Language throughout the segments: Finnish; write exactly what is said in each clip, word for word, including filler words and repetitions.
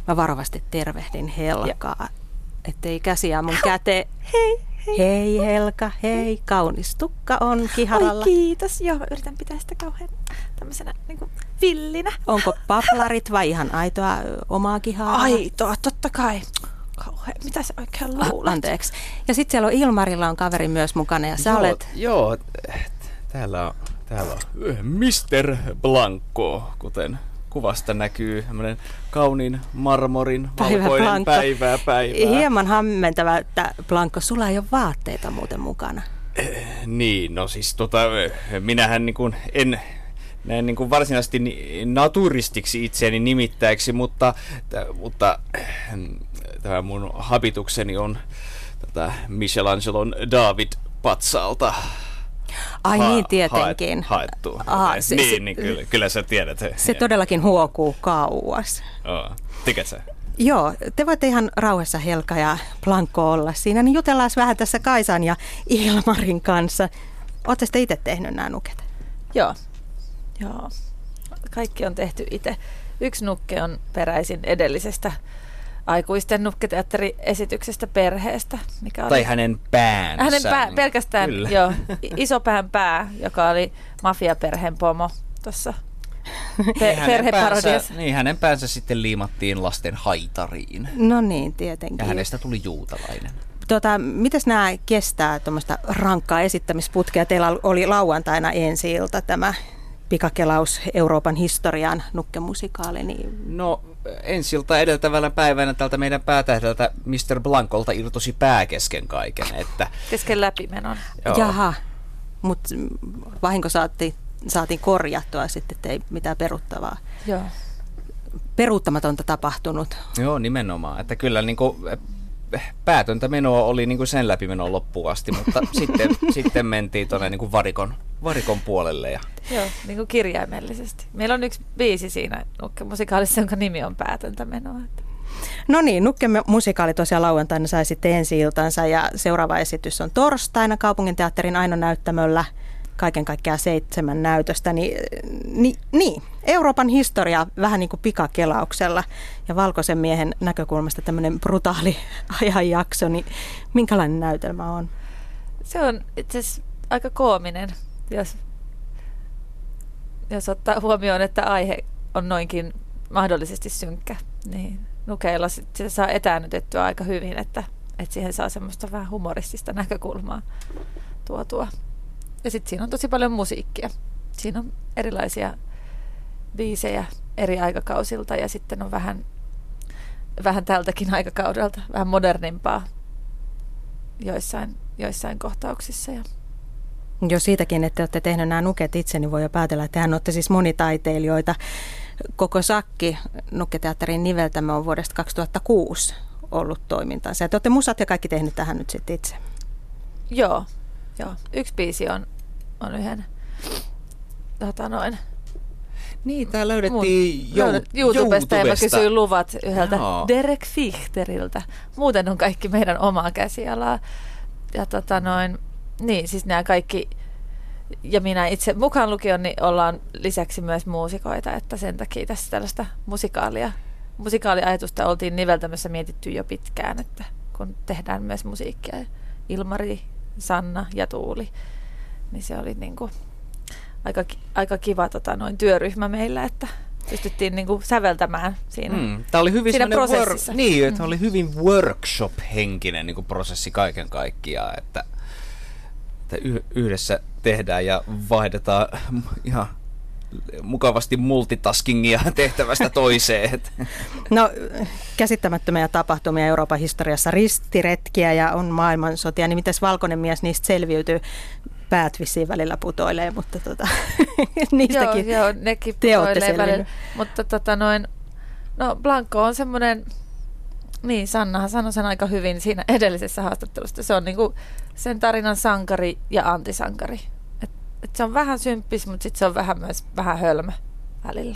Mä varovasti tervehdin Helkaa, ettei käsiä mun käteen. Hei, hei. Hei Helka, hei. Kaunis tukka on kiharalla. Oi kiitos. Joo, yritän pitää sitä kauhean tämmöisenä niin kuin villinä. Onko paplarit vai ihan aitoa omaa kiharaa? Aitoa, totta kai. Kauhean. Mitä sä oikein luulet? Anteeksi. Ja sitten siellä on Ilmarilla on kaveri myös mukana ja sä joo, olet... Joo, täällä on, täällä on mister Blanco, kuten kuvasta näkyy. Tämmöinen kauniin marmorin Päivä valkoinen Blanco. päivää päivää. Hieman hämmentävä, että Blanco, sulla ei ole vaatteita muuten mukana. Eh, niin, no siis tota, minähän niin kuin en... näin niin kuin varsinaisesti naturistiksi itseäni nimittäiksi, mutta, t- mutta tämä mun habitukseni on tätä Michelangelon David-patsaalta. Ai ha- niin, tietenkin. Haet, haettu. Aha, se, niin, se, niin kyllä, kyllä sä tiedät. Se todellakin huokuu kauas. Oh, tiedät sä? Joo, te voitte ihan rauhassa Helka ja Blanco olla siinä, niin jutellaan vähän tässä Kaisan ja Ilmarin kanssa. Ootte sitten itse tehnyt nämä nuket? Joo. Joo. Kaikki on tehty itse. Yksi nukke on peräisin edellisestä aikuisten nukketeatteriesityksestä Perheestä. Mikä Tai oli hänen päänsä. Hänen pää, pelkästään, Kyllä. joo, isopään pää, joka oli mafiaperheen pomo tuossa pe- perheparodiassa. Niin, hänen päänsä sitten liimattiin lasten haitariin. No niin, tietenkin. Ja hänestä tuli juutalainen. Tota, mites nämä kestää tuommoista rankkaa esittämisputkea? Teillä oli lauantaina ensi-ilta tämä pikakelaus Euroopan historian nukkemusikaali. Niin... No ensiltä edeltävänä päivänä tältä meidän päätähdeltä mister Blancolta irtosi pää kesken kaiken. Että, kesken läpimenon. joo. Jaha, mutta vahinko saatiin, saatiin korjattua sitten, ettei mitään peruuttavaa. Joo. Peruuttamatonta tapahtunut. Joo, nimenomaan. Että kyllä niin kuin, päätöntä menoa oli niin kuin sen läpimenon loppuun asti, mutta sitten, sitten mentiin tuonne niin kuin varikon, varikon puolelle. Ja... Joo, niin kuin kirjaimellisesti. Meillä on yksi biisi siinä nukkemusikaalissa, jonka nimi on Päätöntä menoa. No niin, Nukke-musikaali tosiaan lauantaina sai sitten ensi-iltansa ja seuraava esitys on torstaina Kaupunginteatterin Aino-näyttämöllä. Kaiken kaikkiaan seitsemän näytöstä. Niin, niin, niin, Euroopan historia vähän niin kuin pikakelauksella ja Valkoisen miehen näkökulmasta tämmöinen brutaali ajanjakso. Niin minkälainen näytelmä on? Se on itse asiassa aika koominen, jos, jos ottaa huomioon, että aihe on noinkin mahdollisesti synkkä. Niin Nukeilla sitä saa etäännytettyä aika hyvin, että, että siihen saa semmoista vähän humoristista näkökulmaa tuotua. Ja sitten siinä on tosi paljon musiikkia. Siinä on erilaisia biisejä eri aikakausilta ja sitten on vähän, vähän tältäkin aikakaudelta, vähän modernimpaa joissain, joissain kohtauksissa. Ja Jo siitäkin, että olette tehneet nämä nuket itse, niin voi jo päätellä, että tehän olette siis monitaiteilijoita. Koko sakki Nukketeatterin niveltämä on vuodesta kaksituhattakuusi ollut toimintansa. Ja te olette musat ja kaikki tehnyt tähän nyt sitten itse. Joo, joo. Yksi biisi on, on yhden tota noin. Niin, tää löydettiin jou- YouTubesta, YouTubesta ja mä YouTubesta. kysyin luvat yhdeltä Joo. Derek Fichteriltä. Muuten on kaikki meidän omaa käsialaa. Ja tota noin, niin siis nämä kaikki, ja minä itse mukaan lukion, niin ollaan lisäksi myös muusikoita, että sen takia tässä tällaista musikaalia, musikaaliajatusta oltiin niveltämässä mietitty jo pitkään, että kun tehdään myös musiikkia, Ilmari, Sanna ja Tuuli, niin se oli niin kuin aika, aika kiva tota, noin työryhmä meillä, että pystyttiin niin kuin säveltämään siinä, mm, tämä oli hyvin siinä semmoinen prosessissa. Wor- niin, että Mm. oli hyvin workshop-henkinen niin kuin prosessi kaiken kaikkiaan, että, että y- yhdessä tehdään ja vaihdetaan ihan mukavasti multitaskingia tehtävästä toiseen. No, käsittämättömiä tapahtumia Euroopan historiassa, ristiretkiä ja on maailmansotia, niin mitäs Valkoinen mies niistä selviytyy? Päät vissiin välillä putoilee, mutta tota, niistäkin joo, joo, nekin te olette putoilee välillä. selvinnyt. Mutta tota noin, no Blanco on semmoinen, niin Sannahan sanoi sen aika hyvin siinä edellisessä haastattelussa. Se on niinku sen tarinan sankari ja antisankari. Et, et se on vähän symppis, mutta sitten se on vähän myös vähän hölmö välillä.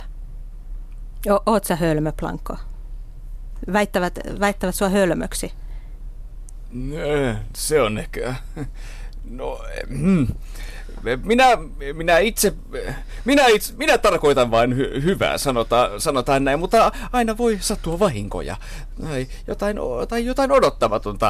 O- oot sä hölmö, Blanco? Väittävät, väittävät sua hölmöksi. Se on ehkä... No, hmm. minä, minä itse, minä itse, minä tarkoitan vain hy, hyvää, sanotaan, sanotaan näin, mutta aina voi sattua vahinkoja tai jotain, tai jotain odottamatonta.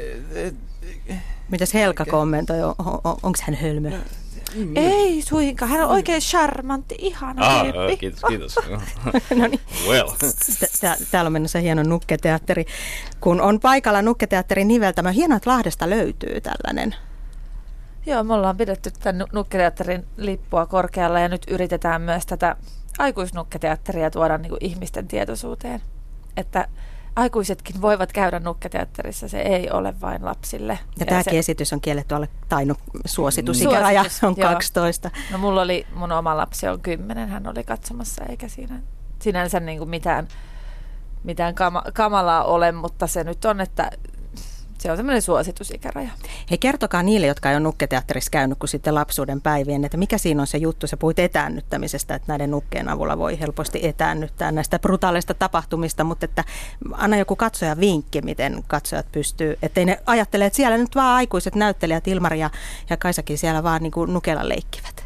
Mitäs Helka kommentoi? On, on, onko hän hölmö? Mm. Ei suinkaan, hän on oikein charmantti, ihana ah, tyyppi. Kiitos, kiitos. No niin. Well. Täällä on menossa hieno nukketeatteri. Kun on paikalla nukketeatterin niveltämä, hienoa, että Lahdesta löytyy tällainen. Joo, me ollaan pidetty tämän nukketeatterin lippua korkealla ja nyt yritetään myös tätä aikuisnukketeatteria tuoda niin kuin ihmisten tietoisuuteen. Että aikuisetkin voivat käydä nukketeatterissa, se ei ole vain lapsille. Ja, ja tämäkin se esitys on kielletty alle, tai no, suositusikäraja on joo. kaksitoista. No mulla oli, mun oma lapsi on kymmenen, hän oli katsomassa, eikä siinä sinänsä niin kuin mitään, mitään kama, kamalaa ole, mutta se nyt on, että se on semmoinen suositusikäraja. Hei, kertokaa niille, jotka ei ole nukketeatterissa käynyt kuin sitten lapsuuden päivien, että mikä siinä on se juttu. Sä puhuit etäännyttämisestä, että näiden nukkeen avulla voi helposti etäännyttää näistä brutaaleista tapahtumista, mutta että anna joku katsoja vinkki, miten katsojat pystyy, ettei ne ajattele, että siellä nyt vaan aikuiset näyttelijät, Ilmari ja, ja Kaisakin siellä vaan niin kuin nukella leikkivät.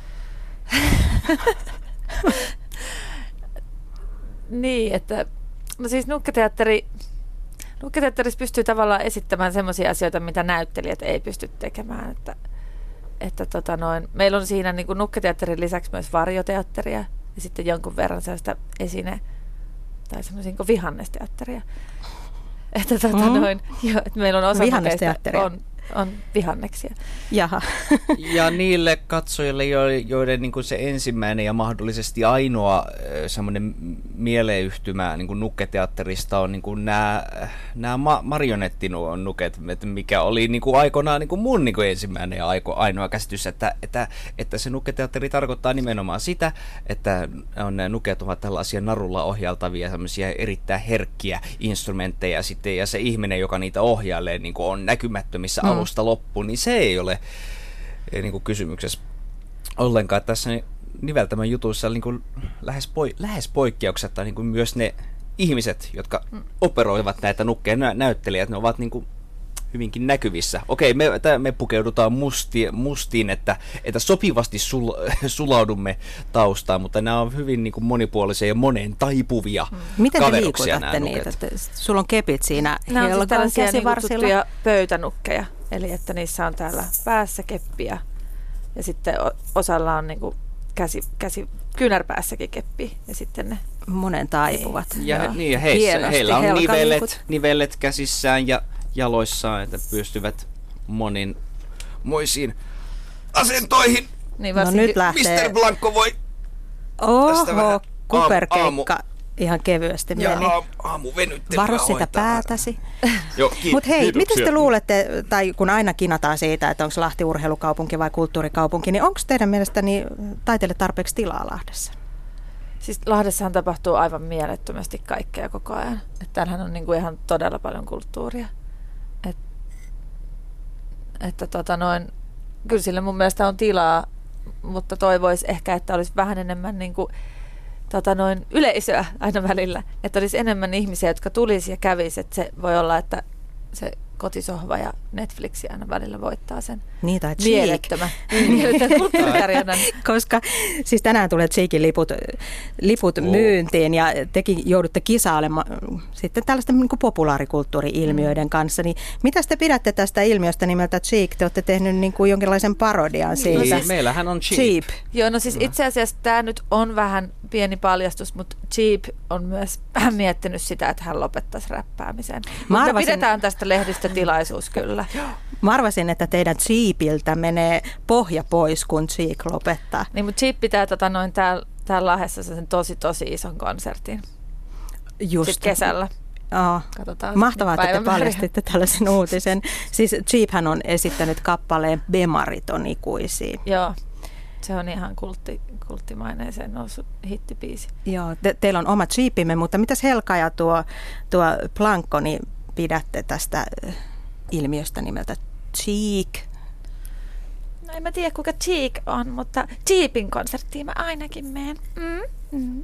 Niin, että no siis nukketeatteri Nukketeatterissa pystyy tavallaan esittämään sellaisia asioita, mitä näyttelijät ei pysty tekemään. Että, että tota noin, meillä on siinä niin kuin nukketeatterin lisäksi myös varjoteatteria ja sitten jonkun verran sellaista esine- tai semmoisia niin kuin vihannesteatteria. Että, tota mm. noin, jo, että meillä on osa on, on vihanneksia. Jaha. Ja niille katsojille, joiden niin kuin se ensimmäinen ja mahdollisesti ainoa semmoinen mieleyhtymä niin kuin nukketeatterista on niin kuin nämä, nämä ma- marionettinuket, mikä oli niin kuin aikoinaan niin kuin mun niin kuin ensimmäinen ja ainoa käsitys, että, että, että se nukketeatteri tarkoittaa nimenomaan sitä, että on, ne nuket ovat tällaisia narulla ohjaltavia, semmoisia erittäin herkkiä instrumentteja sitten, ja se ihminen, joka niitä ohjailee, niin kuin on näkymättömissä mm. alusta loppuun, niin se ei ole niin kuin kysymyksessä ollenkaan. Tässä niveltämän jutuissa niin kuin lähes, poi, lähes poikkeuksetta niin kuin myös ne ihmiset, jotka mm. operoivat näitä nukkeja, näyttelijät, ne ovat niin kuin hyvinkin näkyvissä. Okei, me, me pukeudutaan musti, mustiin, että, että sopivasti sul, sulaudumme taustaan, mutta nämä on hyvin niin kuin monipuolisia ja moneen taipuvia mm. Miten te kaveruksia liikutatte niitä? Että sulla on kepit siinä. Nämä on siis tällaisia niin kutsuttuja pöytänukkeja, eli että niissä on täällä päässä keppiä ja sitten osalla on niin kuin käsi, käsi kynärpäässäkin keppi ja sitten ne monen taipuvat. Ja, ja, niin, ja heissä, heillä on nivellet, nivellet käsissään ja jaloissaan, että pystyvät monin moisiin asentoihin. Niin no nyt lähtee. mister Blanco voi Oho, kuperkeikka ihan kevyesti ja meni. Aamu, aamu venyttelyä. Varo sitä päätäsi. Mutta hei, kiitoksia. miten te luulette, tai kun aina kinataan siitä, että onko Lahti urheilukaupunki vai kulttuurikaupunki, niin onko teidän mielestäni taiteille tarpeeksi tilaa Lahdessa? Siis Lahdessahan tapahtuu aivan mielettömästi kaikkea koko ajan. Että täällähän on niinku ihan todella paljon kulttuuria. Et, että tota noin, kyllä sille mun mielestä on tilaa, mutta toivoisi ehkä, että olisi vähän enemmän niinku, tota noin, yleisöä aina välillä. Että olisi enemmän ihmisiä, jotka tulisi ja kävisi. Että se voi olla, että se kotisohva ja Netflix aina välillä voittaa sen niin, tai mielettömän, mielettömän kulttuuritarjonnan. Koska siis tänään tulee Cheekin liput, liput oh. myyntiin ja tekin joudutte kisailemaan sitten tällaisten niin kuin populaarikulttuuri-ilmiöiden mm. kanssa. Niin mitä te pidätte tästä ilmiöstä nimeltä Cheek? Te olette tehnyt niin kuin jonkinlaisen parodian siitä. Niin, meillähän on Cheap. Cheap. Joo, no siis itse asiassa tämä nyt on vähän pieni paljastus, mutta Cheap on myös vähän miettinyt sitä, että hän lopettaisi räppäämisen. Mutta me pidetään tästä lehdistötilaisuus kyllä. Mä arvasin, että teidän Cheapiltä menee pohja pois, kun Cheek lopettaa. Niin, mutta Cheap pitää tota, noin täällä tääl Lahdessa sen tosi tosi ison konsertin. Just. Sitten kesällä. Oh. Mahtavaa, että te paljastitte tällaisen uutisen. Siis Cheaphän on esittänyt kappaleen Bemarit on ikuisia. Joo, se on ihan kultti, kulttimaineeseen noussut hittibiisi. Joo, te, teillä on oma Cheapimme, mutta mitäs Helka ja tuo, tuo Blanco, niin pidätte tästä ilmiöstä nimeltä Cheek? No en mä tiedä kuka Cheek on, mutta Cheapin konserttiin mä ainakin menen. Mm, mm.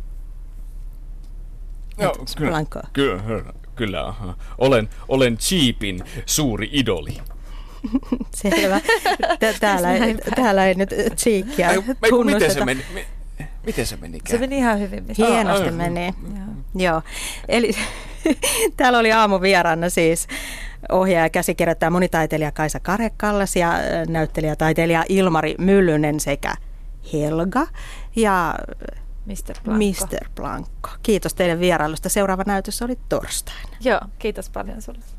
Joo, kyllä, kyllä, kyllä. Olen, olen Cheapin suuri idoli. Selvä. Täällä, ei, täällä ei nyt tsiikkiä tunnusteta. Miten se meni? Miten se meni? Se meni ihan hyvin. Hienosti ah, meni. Joo. Joo. Eli täällä oli aamuvieraana siis ohjaaja ja käsikirjoittaja monitaiteilija Kaisa Karekallas ja näyttelijätaiteilija Ilmari Myllynen sekä Helga ja mister Blanco. mister Blanco. Kiitos teidän vierailusta. Seuraava näytös oli torstaina. Joo, kiitos paljon sulle.